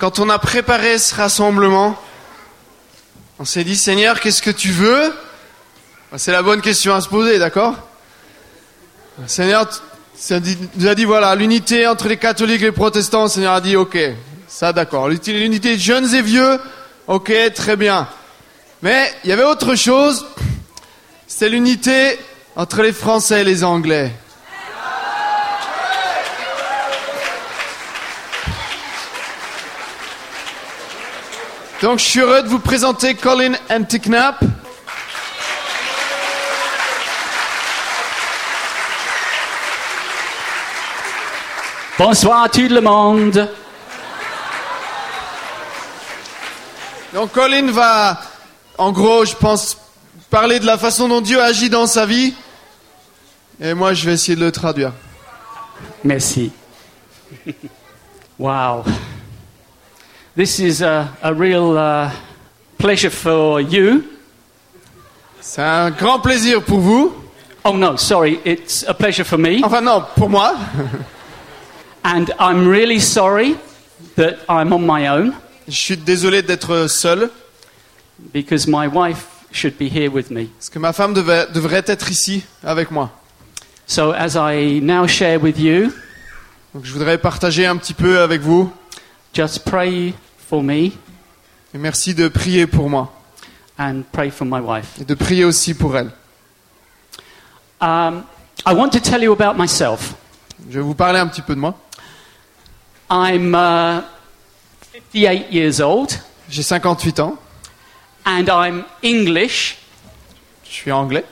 quand on a préparé ce rassemblement, on s'est dit, Seigneur, qu'est-ce que tu veux? C'est la bonne question à se poser, d'accord? Le Seigneur nous a dit, voilà, l'unité entre les catholiques et les protestants. Le Seigneur a dit, ok, ça d'accord. L'unité jeunes et vieux, ok, très bien. Mais il y avait autre chose, c'est l'unité entre les Français et les Anglais. Donc je suis heureux de vous présenter Colin Antiknap. Bonsoir à tout le monde. Donc Colin va, en gros, je pense, parler de la façon dont Dieu agit dans sa vie. Et moi, je vais essayer de le traduire. Merci. Wow. This is a real pleasure for you. C'est un grand plaisir pour vous. Oh no, sorry, it's a pleasure for me. Enfin non, pour moi. And I'm really sorry that I'm on my own. Je suis désolé d'être seul. Because my wife should be here with me. Parce que ma femme devrait être ici avec moi. So as I now share with you, donc je voudrais partager un petit peu avec vous. Just pray for me. Et merci de prier pour moi. And pray for my wife. Et de prier aussi pour elle. I want to tell you about myself. Je vais vous parler un petit peu de moi. I'm 58 years old. J'ai 58 ans. And I'm English. Je suis anglais.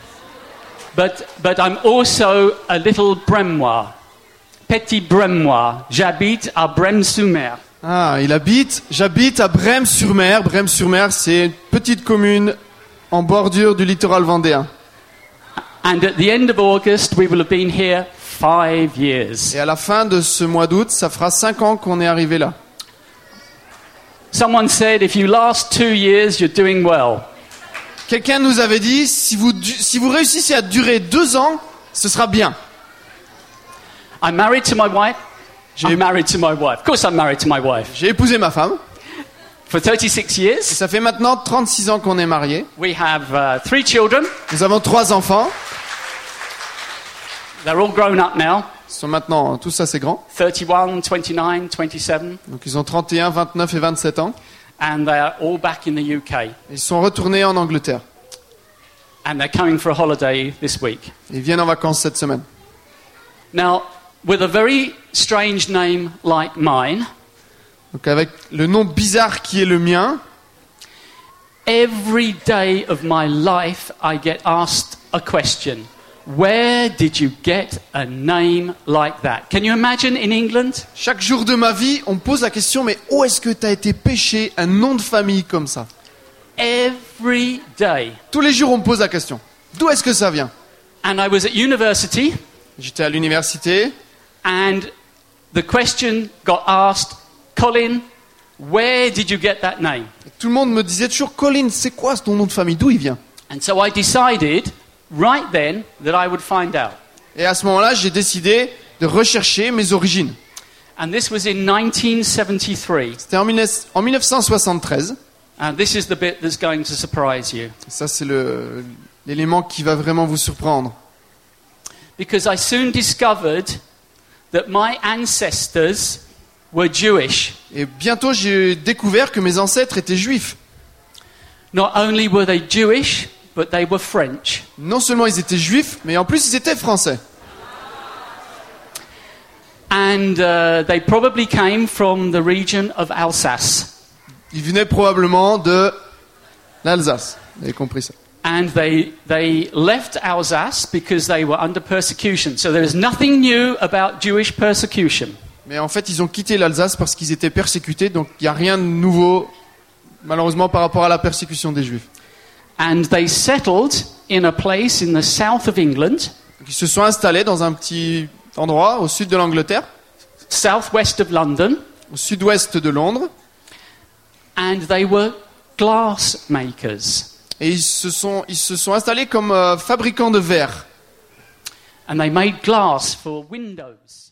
But I'm also a little Bremois. Petit Bremois. J'habite à Brême-sur-Mer. Ah, j'habite à Brême-sur-Mer. Brême-sur-Mer, c'est une petite commune en bordure du littoral vendéen. And at the end of August, we will have been here 5 years. Et à la fin de ce mois d'août, ça fera 5 ans qu'on est arrivé là. Someone said, if you last 2 years, you're doing well. Quelqu'un nous avait dit, si vous réussissez à durer 2 ans, ce sera bien. I'm married to my wife. I'm married to my wife. Of course I'm married to my wife. J'ai épousé ma femme. For 36 years. Et ça fait maintenant 36 ans qu'on est mariés. We have 3 children. Nous avons 3 enfants. They're all grown up now. Ils sont maintenant tous assez grands. 31, 29, 27. Donc ils ont 31, 29 et 27 ans. And they are all back in the UK. Ils sont retournés en Angleterre. And they're coming for a holiday this week. Ils viennent en vacances cette semaine. Now, with a very strange name like mine, donc avec le nom bizarre qui est le mien, every day of my life I get asked a question. Where did you get a name like that? Can you imagine in England? Chaque jour de ma vie, on me pose la question, mais où est-ce que tu as été pêché un nom de famille comme ça? Every day. Tous les jours, on me pose la question. D'où est-ce que ça vient? And I was at university. J'étais à l'université. And the question got asked, Colin, where did you get that name? Et tout le monde me disait toujours, Colin, c'est quoi ton nom de famille? D'où il vient? And so I decided right then that I would find out. Et à ce moment-là, j'ai décidé de rechercher mes origines. And this was in 1973. C'était en 1973. And this is the bit that's going to surprise you. Ça, c'est l'élément qui va vraiment vous surprendre. Because I soon discovered that my ancestors were Jewish. Et bientôt, j'ai découvert que mes ancêtres étaient juifs. Not only were they Jewish, but they were French. Non seulement ils étaient juifs, mais en plus ils étaient français. And they probably came from the region of Alsace. Ils venaient probablement de l'Alsace. Vous avez compris ça. And they left Alsace because they were under persecution. So there is nothing new about Jewish persecution. Mais en fait, ils ont quitté l'Alsace parce qu'ils étaient persécutés, donc il n'y a rien de nouveau, malheureusement, par rapport à la persécution des Juifs. And they settled in a place in the south of England. Donc, ils se sont installés dans un petit endroit au sud de l'Angleterre, Southwest of London. Au sud-ouest de Londres. And they were glass makers. Et ils se sont installés comme fabricants de verre. And they made glass for windows.